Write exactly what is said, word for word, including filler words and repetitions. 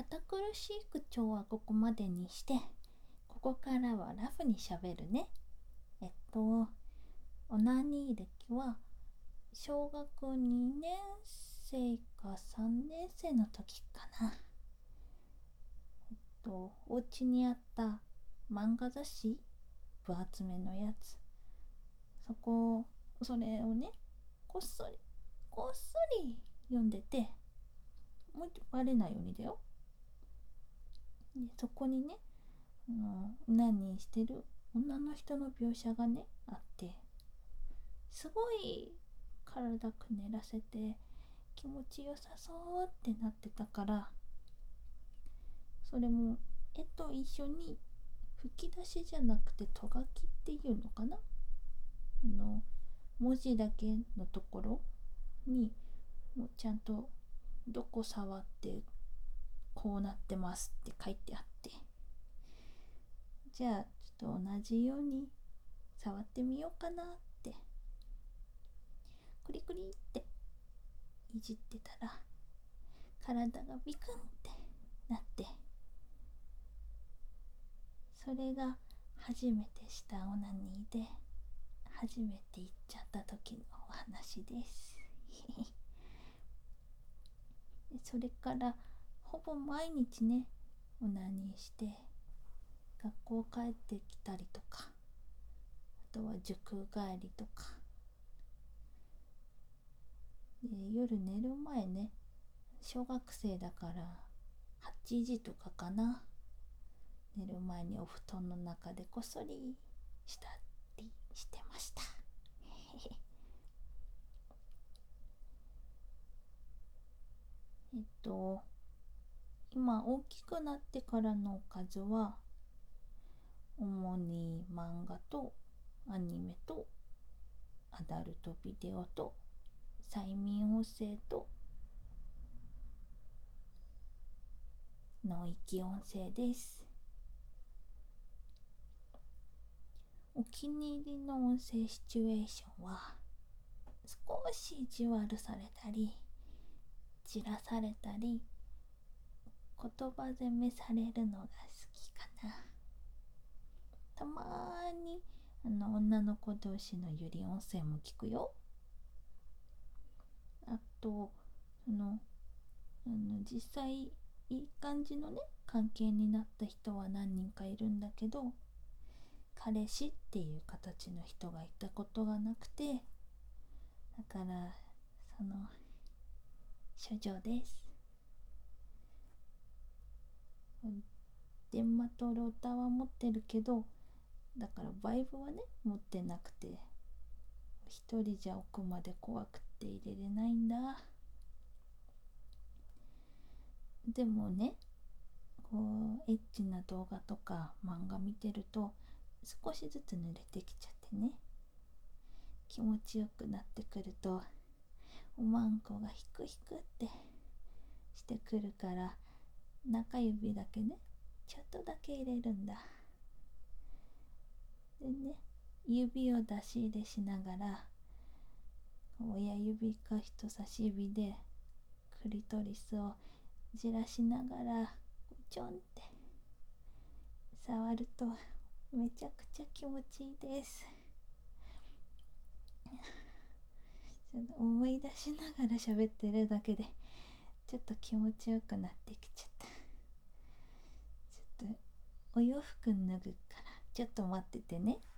堅苦しい口調はここまでにして、ここからはラフにしゃべるね。えっとオナニー歴は小学にねん生かさんねん生の時かな。えっとお家にあった漫画雑誌、分厚めのやつ、そこそれをね、こっそりこっそり読んでて、もうバレないようにだよ。でそこにね、あの何してる女の人の描写がねあって、すごい体くねらせて気持ちよさそうってなってたから、それも絵と一緒に吹き出しじゃなくてとがきっていうのかな、あの文字だけのところにもうちゃんとどこ触ってこうなってますって書いてあって、じゃあちょっと同じように触ってみようかなって、クリクリっていじってたら体がビクンってなって、それが初めてしたオナニーで初めて行っちゃった時のお話ですそれからほぼ毎日ねオナニーして、学校帰ってきたりとか、あとは塾帰りとかで、夜寝る前ね、小学生だからはちじとかかな、寝る前にお布団の中でこっそりしたりしてましたえっと今大きくなってからのおかずは主に漫画とアニメとアダルトビデオと催眠音声と脳域音声です。お気に入りの音声シチュエーションは少し意地悪されたりじらされたり言葉攻めされるのが好きかな。たまーにあの女の子同士のゆり音声も聞くよ。あとそのあの実際いい感じのね関係になった人は何人かいるんだけど、彼氏っていう形の人がいたことがなくて、だからその処女です。電マとローターは持ってるけど、だからバイブはね持ってなくて、一人じゃ奥まで怖くて入れれないんだ。でもね、こうエッチな動画とか漫画見てると少しずつ濡れてきちゃってね、気持ちよくなってくるとおまんこがヒクヒクってしてくるから、中指だけねちょっとだけ入れるんだ。でね、指を出し入れしながら親指か人差し指でクリトリスをじらしながらちょんって触るとめちゃくちゃ気持ちいいです。思い出しながら喋ってるだけでちょっと気持ちよくなってきちゃった。ちょっとお洋服脱ぐからちょっと待っててね。